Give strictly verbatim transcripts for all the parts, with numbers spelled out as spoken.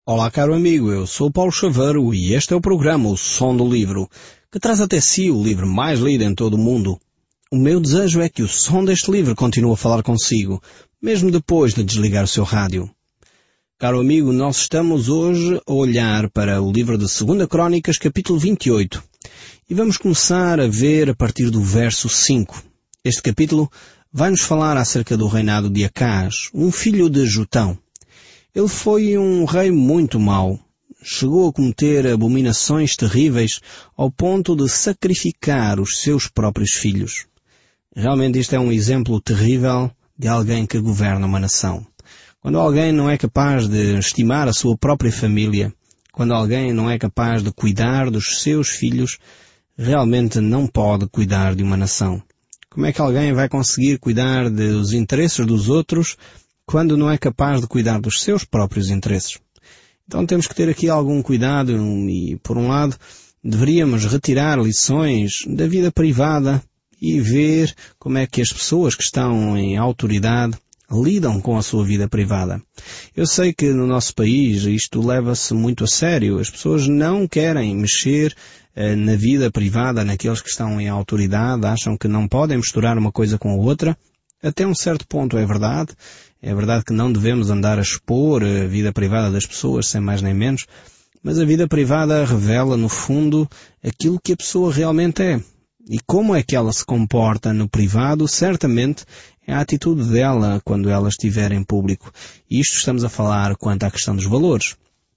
Olá, caro amigo, eu sou Paulo Chaveiro e este é o programa O Som do Livro, que traz até si o livro mais lido em todo o mundo. O meu desejo é que o som deste livro continue a falar consigo, mesmo depois de desligar o seu rádio. Caro amigo, nós estamos hoje a olhar para o livro de Segunda Crónicas, capítulo vinte e oito, e vamos começar a ver a partir do verso cinco. Este capítulo vai-nos falar acerca do reinado de Acaz, um filho de Jotão. Ele foi um rei muito mau. Chegou a cometer abominações terríveis ao ponto de sacrificar os seus próprios filhos. Realmente isto é um exemplo terrível de alguém que governa uma nação. Quando alguém não é capaz de estimar a sua própria família, quando alguém não é capaz de cuidar dos seus filhos, realmente não pode cuidar de uma nação. Como é que alguém vai conseguir cuidar dos interesses dos outros quando não é capaz de cuidar dos seus próprios interesses? Então temos que ter aqui algum cuidado e, por um lado, deveríamos retirar lições da vida privada e ver como é que as pessoas que estão em autoridade lidam com a sua vida privada. Eu sei que no nosso país isto leva-se muito a sério. As pessoas não querem mexer eh, na vida privada, naqueles que estão em autoridade, acham que não podem misturar uma coisa com a outra. Até um certo ponto é verdade. É verdade que não devemos andar a expor a vida privada das pessoas, sem mais nem menos, mas a vida privada revela, no fundo, aquilo que a pessoa realmente é. E como é que ela se comporta no privado, certamente é a atitude dela quando ela estiver em público. E isto estamos a falar quanto à questão dos valores.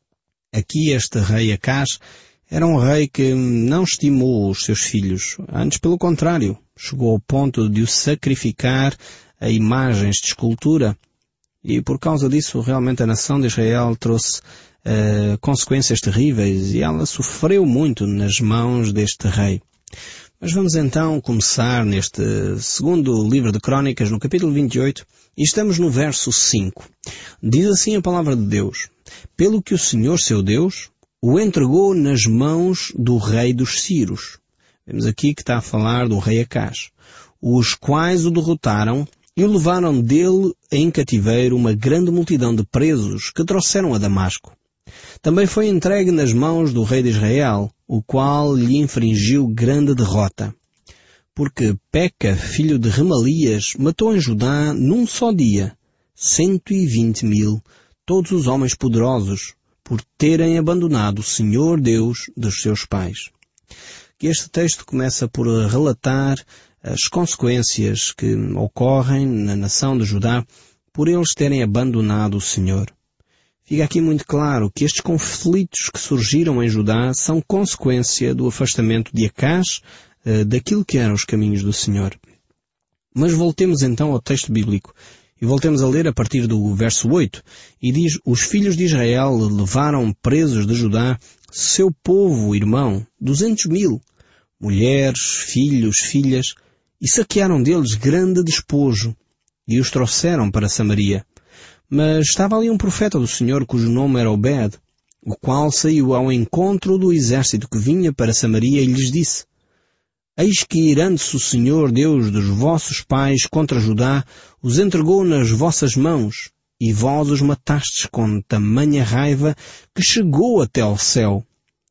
Aqui este rei Acaz era um rei que não estimou os seus filhos. Antes, pelo contrário, chegou ao ponto de os sacrificar a imagens de escultura. E por causa disso, realmente a nação de Israel trouxe uh, consequências terríveis e ela sofreu muito nas mãos deste rei. Mas vamos então começar neste segundo livro de Crónicas, no capítulo vinte e oito, e estamos no verso cinco. Diz assim a palavra de Deus: Pelo que o Senhor, seu Deus, o entregou nas mãos do rei dos Sírios. Vemos aqui que está a falar do rei Acaz, os quais o derrotaram e o levaram dele em cativeiro uma grande multidão de presos que trouxeram a Damasco. Também foi entregue nas mãos do rei de Israel, o qual lhe infringiu grande derrota. Porque Peca, filho de Remalias, matou em Judá num só dia cento e vinte mil, todos os homens poderosos, por terem abandonado o Senhor Deus dos seus pais. Que este texto começa por relatar as consequências que ocorrem na nação de Judá por eles terem abandonado o Senhor. Fica aqui muito claro que estes conflitos que surgiram em Judá são consequência do afastamento de Acaz uh, daquilo que eram os caminhos do Senhor. Mas voltemos então ao texto bíblico e voltemos a ler a partir do verso oito, e diz: Os filhos de Israel levaram presos de Judá seu povo irmão, duzentos mil, mulheres, filhos, filhas, e saquearam deles grande despojo, e os trouxeram para Samaria. Mas estava ali um profeta do Senhor, cujo nome era Obed, o qual saiu ao encontro do exército que vinha para Samaria e lhes disse: Eis que, irando-se o Senhor Deus dos vossos pais contra Judá, os entregou nas vossas mãos, e vós os matastes com tamanha raiva que chegou até ao céu.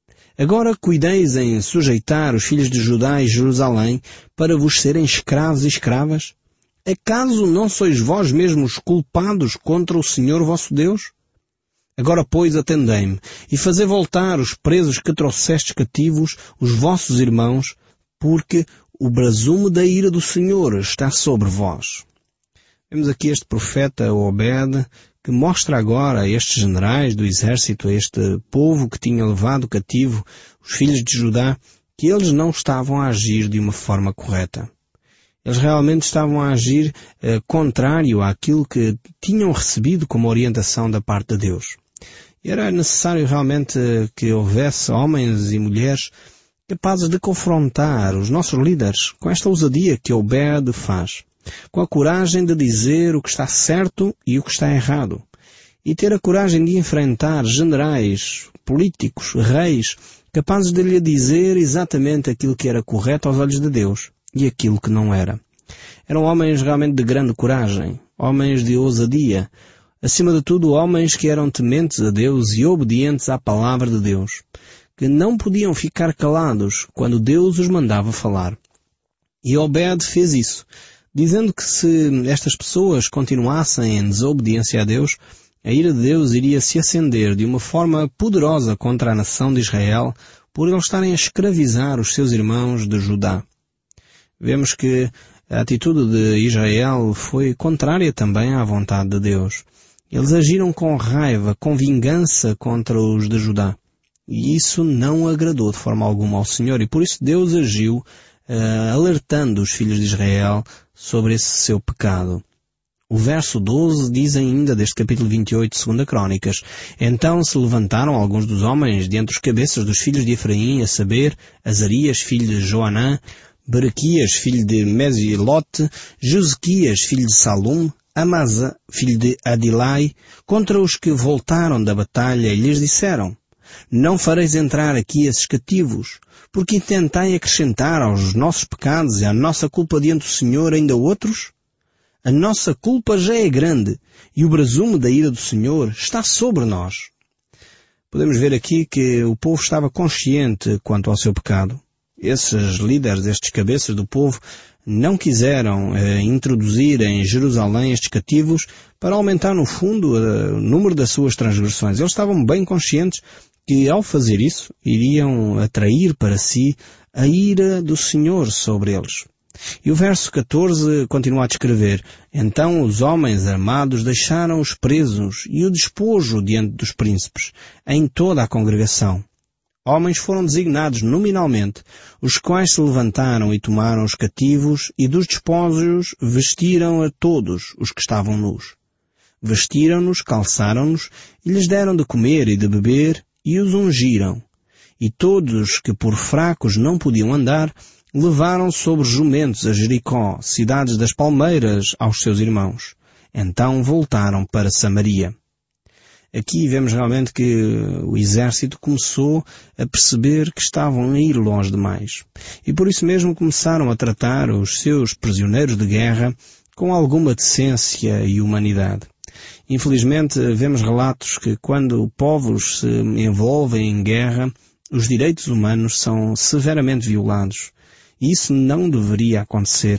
Agora cuideis em sujeitar os filhos de Judá e Jerusalém para vos serem escravos e escravas? Acaso não sois vós mesmos culpados contra o Senhor vosso Deus? Agora, pois, atendei-me, e fazei voltar os presos que trouxestes cativos, os vossos irmãos, porque o brasume da ira do Senhor está sobre vós. Vemos aqui este profeta Obed, que mostra agora a estes generais do exército, a este povo que tinha levado cativo os filhos de Judá, que eles não estavam a agir de uma forma correta. Eles realmente estavam a agir eh, contrário àquilo que tinham recebido como orientação da parte de Deus. E era necessário realmente que houvesse homens e mulheres capazes de confrontar os nossos líderes com esta ousadia que Obed faz, com a coragem de dizer o que está certo e o que está errado, e ter a coragem de enfrentar generais, políticos, reis, capazes de lhe dizer exatamente aquilo que era correto aos olhos de Deus e aquilo que não era. Eram homens realmente de grande coragem, homens de ousadia, Acima de tudo, homens que eram tementes a Deus e obedientes à palavra de Deus, que não podiam ficar calados quando Deus os mandava falar. E Obed fez isso, dizendo que se estas pessoas continuassem em desobediência a Deus, a ira de Deus iria se acender de uma forma poderosa contra a nação de Israel, por eles estarem a escravizar os seus irmãos de Judá. Vemos que a atitude de Israel foi contrária também à vontade de Deus. Eles agiram com raiva, com vingança contra os de Judá. E isso não agradou de forma alguma ao Senhor, e por isso Deus agiu uh, alertando os filhos de Israel sobre esse seu pecado. O verso doze diz ainda deste capítulo vinte e oito de segunda Crônicas: Então se levantaram alguns dos homens dentre os cabeças dos filhos de Efraim, a saber, Azarias, filho de Joanã, Berequias, filho de Mesilote, Josequias, filho de Salum, Amasa, filho de Adilai, contra os que voltaram da batalha, e lhes disseram: Não fareis entrar aqui esses cativos, porque intentai acrescentar aos nossos pecados e à nossa culpa diante do Senhor ainda outros? A nossa culpa já é grande, e o brasume da ira do Senhor está sobre nós. Podemos ver aqui que o povo estava consciente quanto ao seu pecado. Esses líderes, estes cabeças do povo, não quiseram eh, introduzir em Jerusalém estes cativos para aumentar, no fundo, eh, o número das suas transgressões. Eles estavam bem conscientes que, ao fazer isso, iriam atrair para si a ira do Senhor sobre eles. E o verso catorze continua a descrever: Então os homens armados deixaram os presos e o despojo diante dos príncipes, em toda a congregação. Homens foram designados nominalmente, os quais se levantaram e tomaram os cativos, e dos despojos vestiram a todos os que estavam nus. Vestiram-nos, calçaram-nos, e lhes deram de comer e de beber, e os ungiram. E todos que por fracos não podiam andar, levaram sobre jumentos a Jericó, cidades das palmeiras, aos seus irmãos. Então voltaram para Samaria. Aqui vemos realmente que o exército começou a perceber que estavam a ir longe demais. E por isso mesmo começaram a tratar os seus prisioneiros de guerra com alguma decência e humanidade. Infelizmente, vemos relatos que quando povos se envolvem em guerra, os direitos humanos são severamente violados. E isso não deveria acontecer.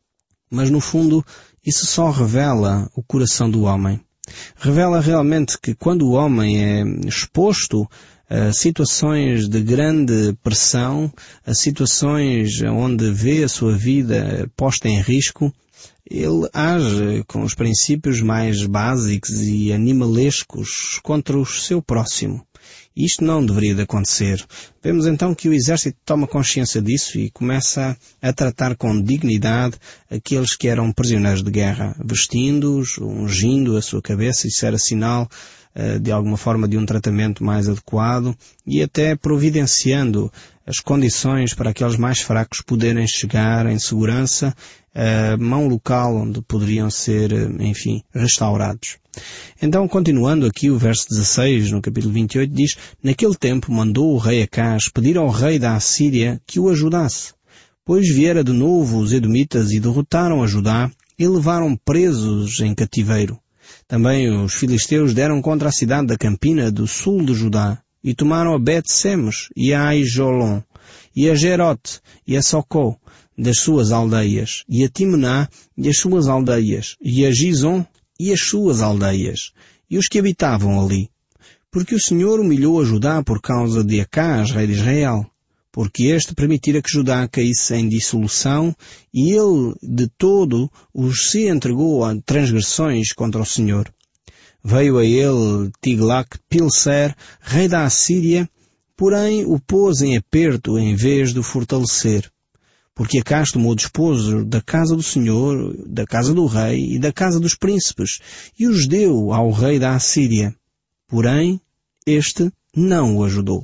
Mas, no fundo, isso só revela o coração do homem. Revela realmente que quando o homem é exposto a situações de grande pressão, a situações onde vê a sua vida posta em risco, ele age com os princípios mais básicos e animalescos contra o seu próximo. Isto não deveria de acontecer. Vemos então que o exército toma consciência disso e começa a tratar com dignidade aqueles que eram prisioneiros de guerra, vestindo-os, ungindo a sua cabeça. Isso era sinal uh, de alguma forma de um tratamento mais adequado, e até providenciando as condições para aqueles mais fracos poderem chegar em segurança a mão local onde poderiam ser, enfim, restaurados. Então, continuando aqui, o verso dezasseis, no capítulo vinte e oito, diz: Naquele tempo mandou o rei Acaz pedir ao rei da Assíria que o ajudasse, pois viera de novo os edomitas e derrotaram a Judá e levaram presos em cativeiro. Também os filisteus deram contra a cidade da Campina do sul de Judá e tomaram a Bet-Semes e a Aijolon e a Gerote e a Socó das suas aldeias, e a Timná e as suas aldeias, e a Gizon e as suas aldeias, e os que habitavam ali. Porque o Senhor humilhou a Judá por causa de Acaz, rei de Israel, porque este permitira que Judá caísse em dissolução, e ele de todo os se entregou a transgressões contra o Senhor. Veio a ele Tiglac-Pilser, rei da Assíria, porém o pôs em aperto em vez de o fortalecer. Porque Acaz tomou despojo da casa do Senhor, da casa do rei e da casa dos príncipes, e os deu ao rei da Assíria. Porém, este não o ajudou.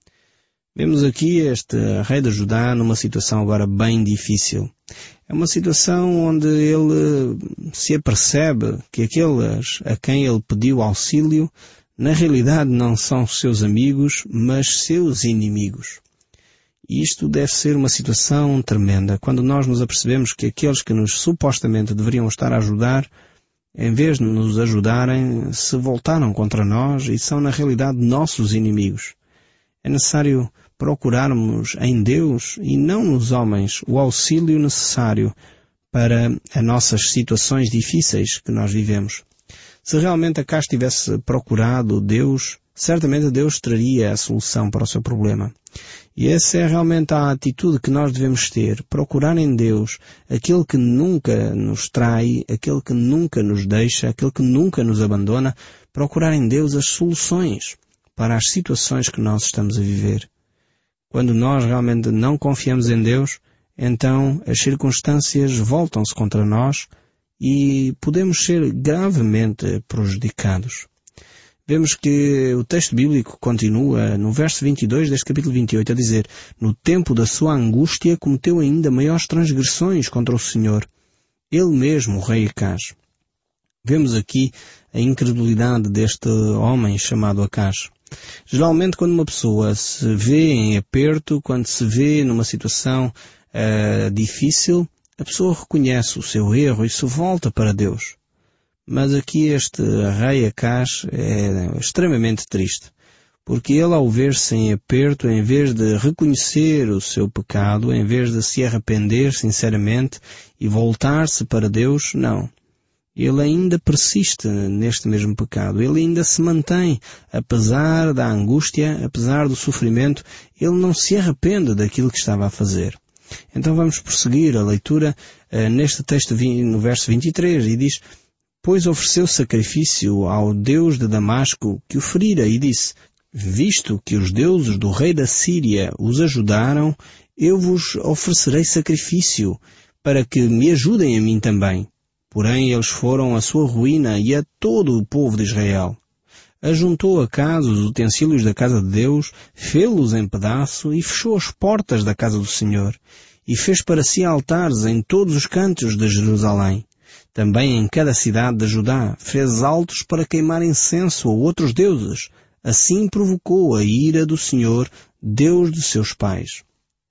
Vemos aqui este rei de Judá numa situação agora bem difícil. É uma situação onde ele se apercebe que aqueles a quem ele pediu auxílio, na realidade não são seus amigos, mas seus inimigos. E isto deve ser uma situação tremenda, quando nós nos apercebemos que aqueles que nos supostamente deveriam estar a ajudar em vez de nos ajudarem, se voltaram contra nós e são na realidade nossos inimigos. É necessário procurarmos em Deus e não nos homens o auxílio necessário para as nossas situações difíceis que nós vivemos. Se realmente Acás tivesse procurado Deus, certamente Deus traria a solução para o seu problema. E essa é realmente a atitude que nós devemos ter, procurar em Deus aquele que nunca nos trai, aquele que nunca nos deixa, aquele que nunca nos abandona, procurar em Deus as soluções para as situações que nós estamos a viver. Quando nós realmente não confiamos em Deus, então as circunstâncias voltam-se contra nós e podemos ser gravemente prejudicados. Vemos que o texto bíblico continua no verso vinte e dois deste capítulo vinte e oito a dizer: no tempo da sua angústia cometeu ainda maiores transgressões contra o Senhor, ele mesmo, o rei Acás. Vemos aqui a incredulidade deste homem chamado Acás. Geralmente quando uma pessoa se vê em aperto, quando se vê numa situação uh, difícil, a pessoa reconhece o seu erro e se volta para Deus. Mas aqui este rei Acás é extremamente triste, porque ele, ao ver-se em aperto, em vez de reconhecer o seu pecado, em vez de se arrepender sinceramente e voltar-se para Deus, não. Ele ainda persiste neste mesmo pecado. Ele ainda se mantém, apesar da angústia, apesar do sofrimento, ele não se arrepende daquilo que estava a fazer. Então vamos prosseguir a leitura uh, neste texto no verso vinte e três e diz: pois ofereceu sacrifício ao Deus de Damasco que o ferira e disse: visto que os deuses do rei da Síria os ajudaram, eu vos oferecerei sacrifício para que me ajudem a mim também. Porém eles foram a sua ruína e a todo o povo de Israel. Ajuntou Acás os utensílios da casa de Deus, fê-los em pedaço e fechou as portas da casa do Senhor. E fez para si altares em todos os cantos de Jerusalém. Também em cada cidade de Judá fez altos para queimar incenso a outros deuses. Assim provocou a ira do Senhor, Deus de seus pais.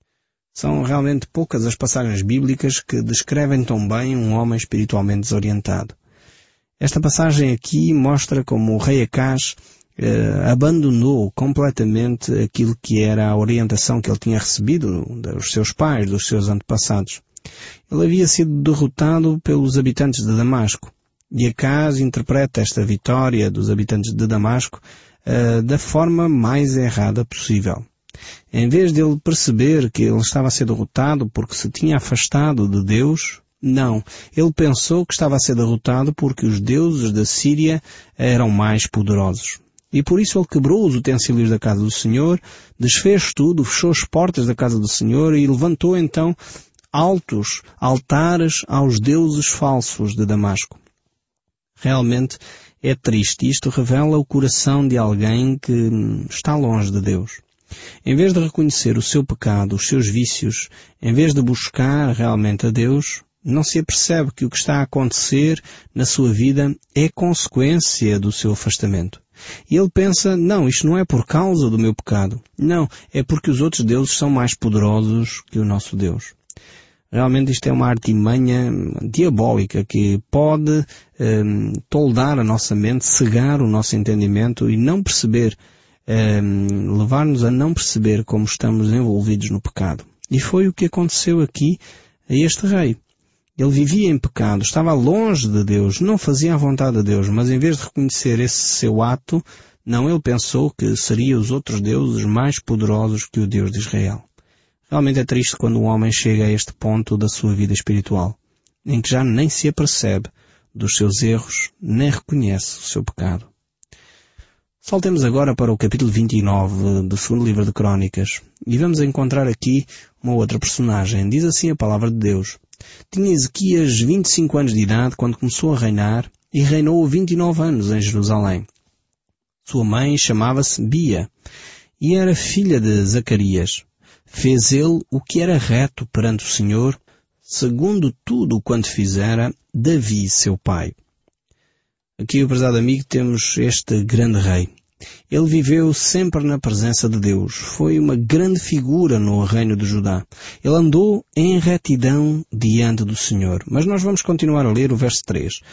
São realmente poucas as passagens bíblicas que descrevem tão bem um homem espiritualmente desorientado. Esta passagem aqui mostra como o rei Acás eh, abandonou completamente aquilo que era a orientação que ele tinha recebido dos seus pais, dos seus antepassados. Ele havia sido derrotado pelos habitantes de Damasco. E Acás interpreta esta vitória dos habitantes de Damasco uh, da forma mais errada possível. Em vez de ele perceber que ele estava a ser derrotado porque se tinha afastado de Deus, não. Ele pensou que estava a ser derrotado porque os deuses da Síria eram mais poderosos. E por isso ele quebrou os utensílios da casa do Senhor, desfez tudo, fechou as portas da casa do Senhor e levantou então altos altares aos deuses falsos de Damasco. Realmente é triste. Isto revela o coração de alguém que está longe de Deus. Em vez de reconhecer o seu pecado, os seus vícios, em vez de buscar realmente a Deus, não se apercebe que o que está a acontecer na sua vida é consequência do seu afastamento. E ele pensa, não, isto não é por causa do meu pecado. Não, é porque os outros deuses são mais poderosos que o nosso Deus. Realmente isto é uma artimanha diabólica que pode um, toldar a nossa mente, cegar o nosso entendimento e não perceber, um, levar-nos a não perceber como estamos envolvidos no pecado. E foi o que aconteceu aqui a este rei. Ele vivia em pecado, estava longe de Deus, não fazia a vontade de Deus, mas em vez de reconhecer esse seu ato, não, ele pensou que seriam os outros deuses mais poderosos que o Deus de Israel. Realmente é triste quando um homem chega a este ponto da sua vida espiritual, em que já nem se apercebe dos seus erros, nem reconhece o seu pecado. Saltemos agora para o capítulo vinte e nove do segundo livro de Crônicas, e vamos encontrar aqui uma outra personagem. Diz assim a palavra de Deus: tinha Ezequias vinte e cinco anos de idade quando começou a reinar, e reinou vinte e nove anos em Jerusalém. Sua mãe chamava-se Bia, e era filha de Zacarias. Fez ele o que era reto perante o Senhor, segundo tudo quanto fizera Davi, seu pai. Aqui, prezado amigo, temos este grande rei. Ele viveu sempre na presença de Deus. Foi uma grande figura no reino de Judá. Ele andou em retidão diante do Senhor. Mas nós vamos continuar a ler o verso três.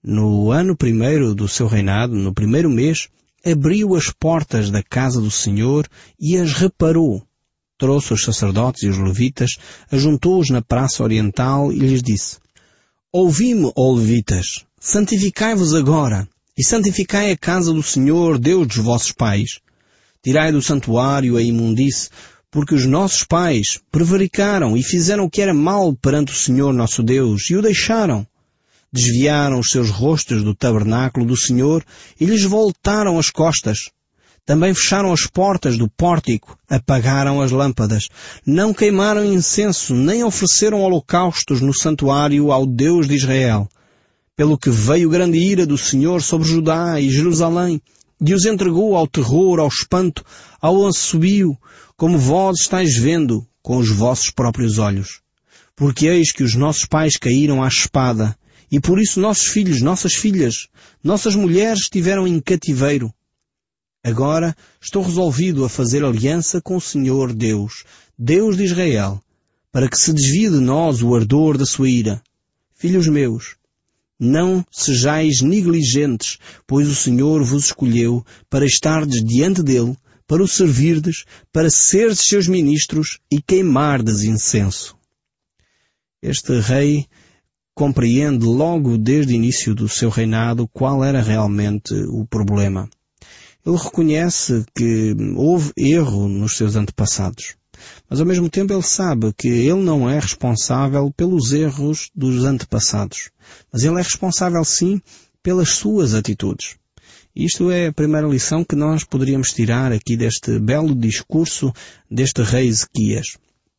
No ano primeiro do seu reinado, no primeiro mês, abriu as portas da casa do Senhor e as reparou. Trouxe os sacerdotes e os levitas, ajuntou-os na praça oriental e lhes disse: Ouvi-me, ó levitas, santificai-vos agora, e santificai a casa do Senhor, Deus dos vossos pais. Tirai do santuário a imundície, porque os nossos pais prevaricaram e fizeram o que era mal perante o Senhor nosso Deus, e o deixaram. Desviaram os seus rostos do tabernáculo do Senhor e lhes voltaram as costas. Também fecharam as portas do pórtico, apagaram as lâmpadas, não queimaram incenso, nem ofereceram holocaustos no santuário ao Deus de Israel. Pelo que veio grande ira do Senhor sobre Judá e Jerusalém, e os entregou ao terror, ao espanto, ao assobio, como vós estáis vendo com os vossos próprios olhos. Porque eis que os nossos pais caíram à espada, e por isso nossos filhos, nossas filhas, nossas mulheres estiveram em cativeiro. Agora estou resolvido a fazer aliança com o Senhor Deus, Deus de Israel, para que se desvie de nós o ardor da sua ira. Filhos meus, não sejais negligentes, pois o Senhor vos escolheu para estardes diante dele, para o servirdes, para serdes seus ministros e queimardes incenso. Este rei compreende logo desde o início do seu reinado qual era realmente o problema. Ele reconhece que houve erro nos seus antepassados, mas ao mesmo tempo ele sabe que ele não é responsável pelos erros dos antepassados, mas ele é responsável sim pelas suas atitudes. Isto é a primeira lição que nós poderíamos tirar aqui deste belo discurso deste rei Ezequias.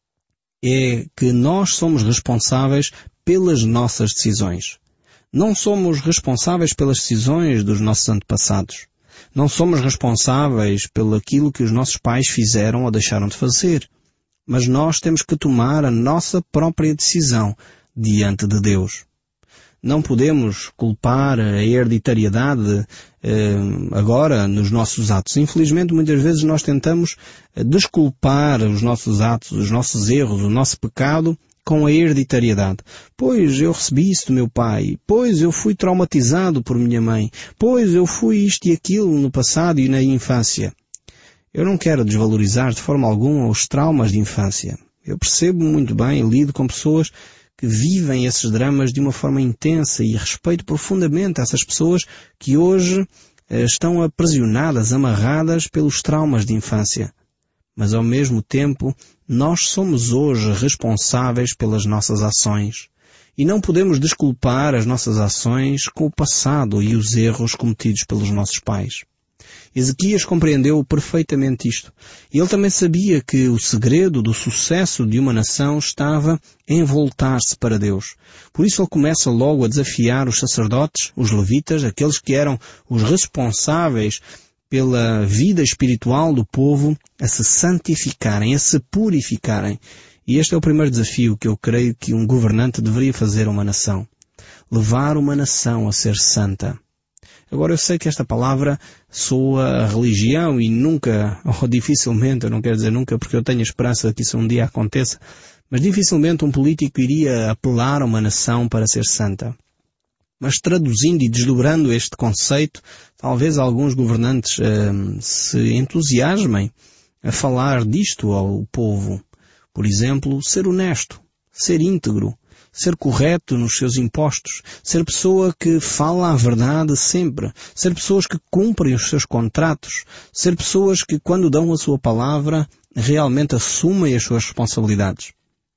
É que nós somos responsáveis pelas nossas decisões. Não somos responsáveis pelas decisões dos nossos antepassados. Não somos responsáveis pelo aquilo que os nossos pais fizeram ou deixaram de fazer. Mas nós temos que tomar a nossa própria decisão diante de Deus. Não podemos culpar a hereditariedade eh, agora nos nossos atos. Infelizmente, muitas vezes nós tentamos desculpar os nossos atos, os nossos erros, o nosso pecado com a hereditariedade. Pois eu recebi isso do meu pai, pois eu fui traumatizado por minha mãe, pois eu fui isto e aquilo no passado e na infância. Eu não quero desvalorizar de forma alguma os traumas de infância. Eu percebo muito bem e lido com pessoas que vivem esses dramas de uma forma intensa e respeito profundamente essas pessoas que hoje eh, estão aprisionadas, amarradas pelos traumas de infância. Mas ao mesmo tempo, nós somos hoje responsáveis pelas nossas ações. E não podemos desculpar as nossas ações com o passado e os erros cometidos pelos nossos pais. Ezequias compreendeu perfeitamente isto. E ele também sabia que o segredo do sucesso de uma nação estava em voltar-se para Deus. Por isso ele começa logo a desafiar os sacerdotes, os levitas, aqueles que eram os responsáveis pela vida espiritual do povo, a se santificarem, a se purificarem. E este é o primeiro desafio que eu creio que um governante deveria fazer a uma nação. Levar uma nação a ser santa. Agora eu sei que esta palavra soa a religião e nunca, ou dificilmente, eu não quero dizer nunca porque eu tenho a esperança que isso um dia aconteça, mas dificilmente um político iria apelar a uma nação para ser santa. Mas traduzindo e desdobrando este conceito, talvez alguns governantes eh, se entusiasmem a falar disto ao povo. Por exemplo, ser honesto, ser íntegro, ser correto nos seus impostos, ser pessoa que fala a verdade sempre, ser pessoas que cumprem os seus contratos, ser pessoas que quando dão a sua palavra realmente assumem as suas responsabilidades.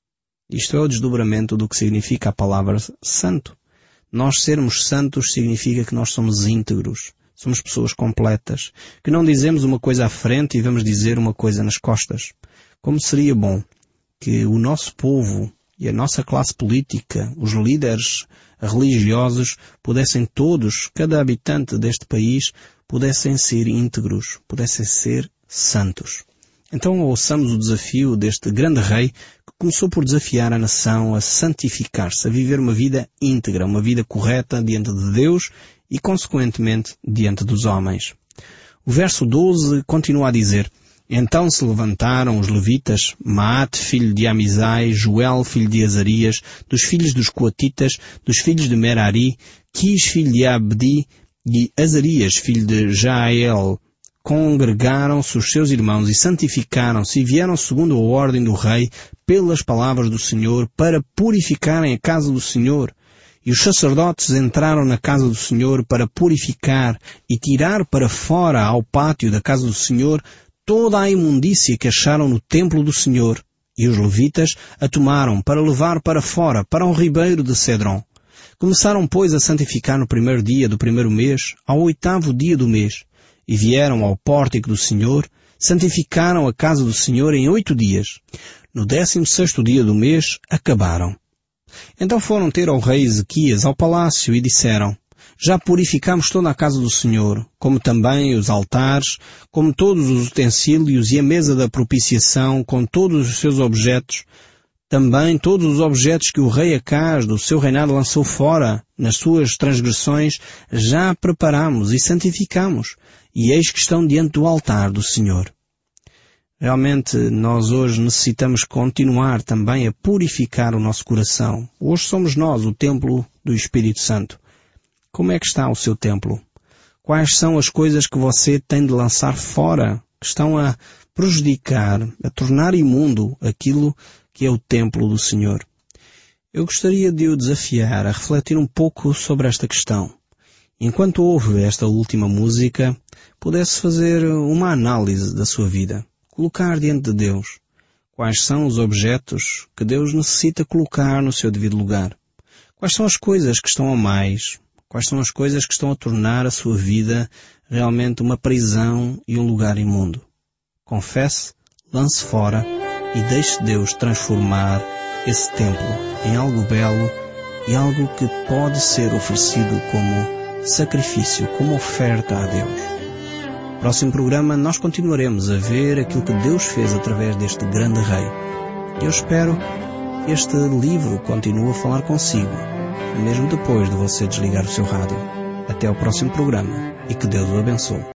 Isto é o desdobramento do que significa a palavra santo. Nós sermos santos significa que nós somos íntegros, somos pessoas completas, que não dizemos uma coisa à frente e vamos dizer uma coisa nas costas. Como seria bom que o nosso povo e a nossa classe política, os líderes religiosos, pudessem todos, cada habitante deste país, pudessem ser íntegros, pudessem ser santos. Então ouçamos o desafio deste grande rei que começou por desafiar a nação a santificar-se, a viver uma vida íntegra, uma vida correta diante de Deus e, consequentemente, diante dos homens. O verso doze continua a dizer: Então se levantaram os levitas, Maate, filho de Amizai, Joel, filho de Azarias, dos filhos dos Coatitas, dos filhos de Merari, Quis, filho de Abdi, e Azarias, filho de Jael, congregaram-se os seus irmãos e santificaram-se e vieram segundo a ordem do rei pelas palavras do Senhor para purificarem a casa do Senhor. E os sacerdotes entraram na casa do Senhor para purificar e tirar para fora ao pátio da casa do Senhor toda a imundícia que acharam no templo do Senhor. E os levitas a tomaram para levar para fora, para o ribeiro de Cedron. Começaram, pois, a santificar no primeiro dia do primeiro mês, ao oitavo dia do mês. E vieram ao pórtico do Senhor, santificaram a casa do Senhor em oito dias. No décimo sexto dia do mês, acabaram. Então foram ter ao rei Ezequias ao palácio e disseram: já purificamos toda a casa do Senhor, como também os altares, como todos os utensílios e a mesa da propiciação, com todos os seus objetos, também todos os objetos que o rei Acaz do seu reinado lançou fora, nas suas transgressões, já preparamos e santificamos, e eis que estão diante do altar do Senhor. Realmente, nós hoje necessitamos continuar também a purificar o nosso coração. Hoje somos nós o templo do Espírito Santo. Como é que está o seu templo? Quais são as coisas que você tem de lançar fora, que estão a prejudicar, a tornar imundo aquilo que é o templo do Senhor? Eu gostaria de o desafiar a refletir um pouco sobre esta questão. Enquanto ouve esta última música, pudesse fazer uma análise da sua vida. Colocar diante de Deus quais são os objetos que Deus necessita colocar no seu devido lugar. Quais são as coisas que estão a mais? Quais são as coisas que estão a tornar a sua vida realmente uma prisão e um lugar imundo? Confesse, lance fora e deixe Deus transformar esse templo em algo belo e algo que pode ser oferecido como sacrifício, como oferta a Deus. No próximo programa nós continuaremos a ver aquilo que Deus fez através deste grande rei. Eu espero que este livro continue a falar consigo, mesmo depois de você desligar o seu rádio. Até ao próximo programa e que Deus o abençoe.